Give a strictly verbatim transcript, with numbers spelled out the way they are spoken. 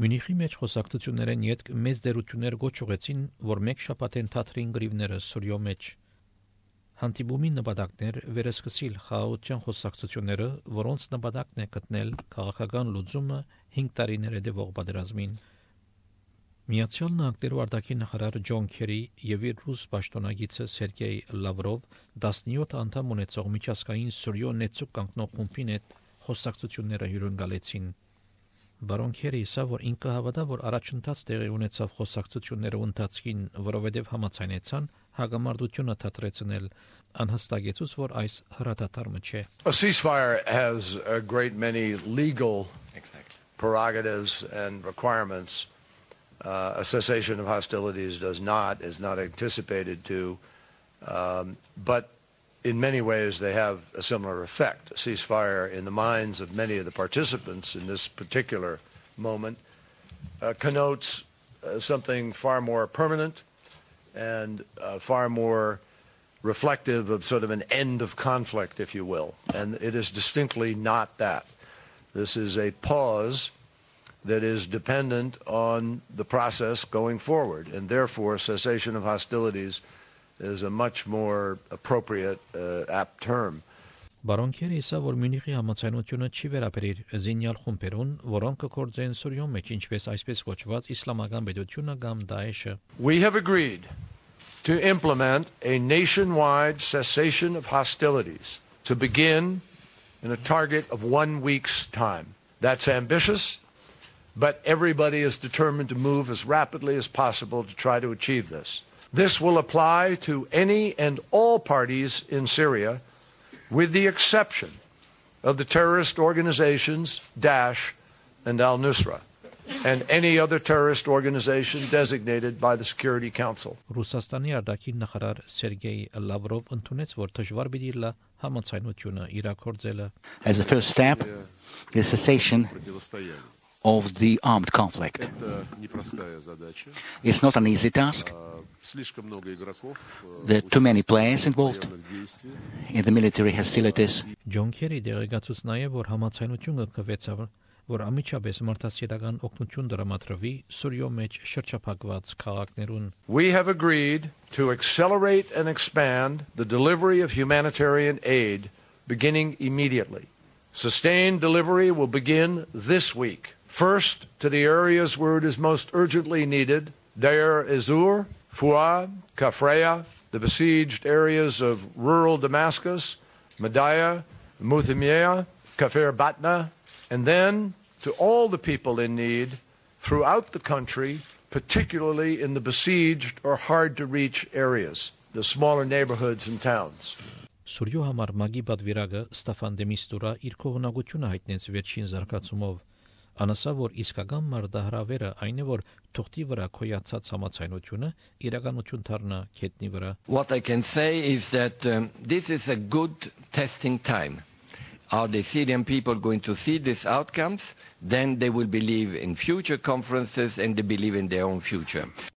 Մյունիխի մեջ խոսակցություններեն յետք մեծ դերություններ գոչ ուղեցին, որ մեկ շաբաթեն թատրին գրիվները Սուրյո մեջ։ Հանդիպումի նպատակներ վերսկսիլ խաղաղության խոսակցությունները, որոնց նպատակն է գտնել քաղաքական լուծումը հինգ տարիներ հետևող պատերազմին։ Միացյալ Նահանգներու արտաքին նախարար Ջոն Քերի եւ իր ռուս պաշտոնագիծը Սերգեյ Լավրով տասնյոթ անդամ ունեցող միջազգային Սուրյո նեցուկ կանգնող խումբին հետ խոսակցությունները հյուրընկալեցին։ Բարոն Քերի ասա, որ ինքը հավատա, որ առաջընթաց տեղի ունեցավ խոսակցությունները ընթացքին, որովհետև համաձայնեցան հագամարտությունը թատրեցնել, անհստակեցուց, որ այս հրադադարը չէ։ A ceasefire has a great many legal exactly. prerogatives and requirements. Uh, a cessation of hostilities does not, is not anticipated to, um, but in many ways they have a similar effect. A ceasefire in the minds of many of the participants in this particular moment uh, connotes uh, something far more permanent and uh, far more reflective of sort of an end of conflict, if you will. And it is distinctly not that. This is a pause that is dependent on the process going forward, and therefore cessation of hostilities is a much more appropriate, uh, apt term. Բարոն Քերի ասա, որ Մյունիխի համաձայնությունը չի վերաբերիր զինյալ խումբերուն, որոնք կգործեն Սուրյո մեջ, ինչպես այսպես կոչված իսլամական պետությունը կամ Դաեշը։ We have agreed to implement a nationwide cessation of hostilities to begin in a target of one week's time. That's ambitious, but everybody is determined to move as rapidly as possible to try to achieve this. This will apply to any and all parties in Syria, with the exception of the terrorist organizations Daesh and al-Nusra, and any other terrorist organization designated by the Security Council. Ռուսաստանի արտաքին նախարար Սերգեյ Լավրով ընդունեց, որ դժվար պիտի լա համաձայնությունը իրագործելը։ As a first step, the cessation of the armed conflict. It's not an easy task. There are too many players involved in the military hostilities. Ջոն Քերի դեղեկացուց նաև, որ համաձայնությունը կվեցավ, որ ամիջապես մարդասիրական օգնություն դրամատրվի Սուրյո մեջ շրջափակված քաղաքներուն։ We have agreed to accelerate and expand the delivery of humanitarian aid beginning immediately. Sustained delivery will begin this week. First, to the areas where it is most urgently needed, Deir ez-Zor, Fuad, Kafreya, the besieged areas of rural Damascus, Madaya, Muthimiyah, Kafir Batna, and then to all the people in need throughout the country, particularly in the besieged or hard-to-reach areas, the smaller neighborhoods and towns. Սուրյո համար մագի պատվիրակը Ստեֆան դե Միստուրա իր կողմնակությունը հայտնեց վերջին զարգացումով։ Անասա, որ իսկական մարդահրավերը այն է, որ թուղթի վրա քոյացած համաձայնությունը իրականություն դառնա քետնի վրա։ What I can say is that um, this is a good testing time. Are the Syrian people going to see these outcomes? Then they will believe in future conferences and they believe in their own future.